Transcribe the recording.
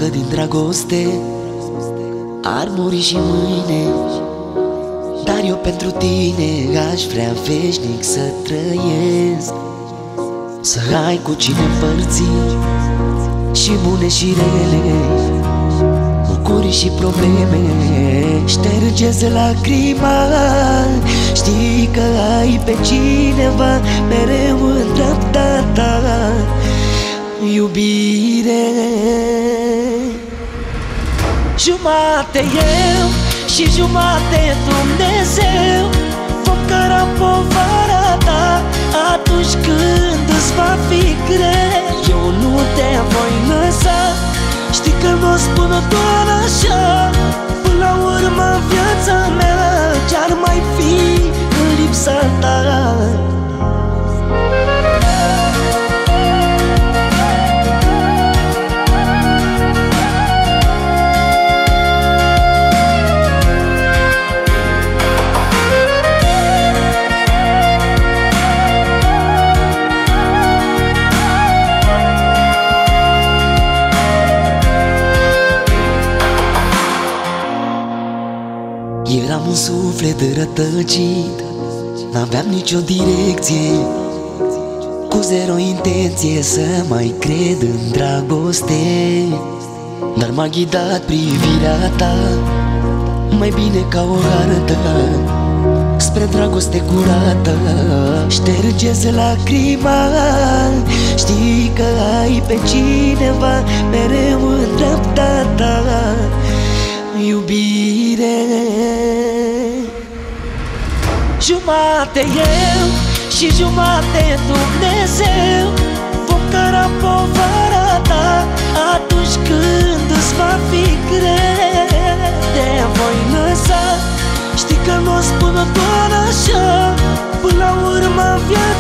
că din dragoste ar muri și mâine, dar eu pentru tine aș vrea veșnic să trăiesc. Să ai cu cine împărți și bune și rele, bucurii și probleme. Ștergeți lacrima, știi că ai pe cineva mereu în dreapta ta. Iubire, jumate eu și jumate Dumnezeu, vom căra povara ta atunci când îți va fi greu. Eu nu te voi lăsa, știi că nu o spun doar așa. Până la urmă viața mea ce-ar mai fi în lipsa ta. Eram un suflet rătăcit, n-aveam nicio direcție, cu zero intenție să mai cred în dragoste. Dar m-a ghidat privirea ta, mai bine ca o hartă, spre dragoste curată. Ștergeți lacrima, știi că ai pe cineva mereu în dreapta ta. Iubire, jumate eu și jumate Dumnezeu, vom căra povara ta atunci când îți va fi greu. Te voi lăsa, știi că nu o spun doar așa. Până la urmă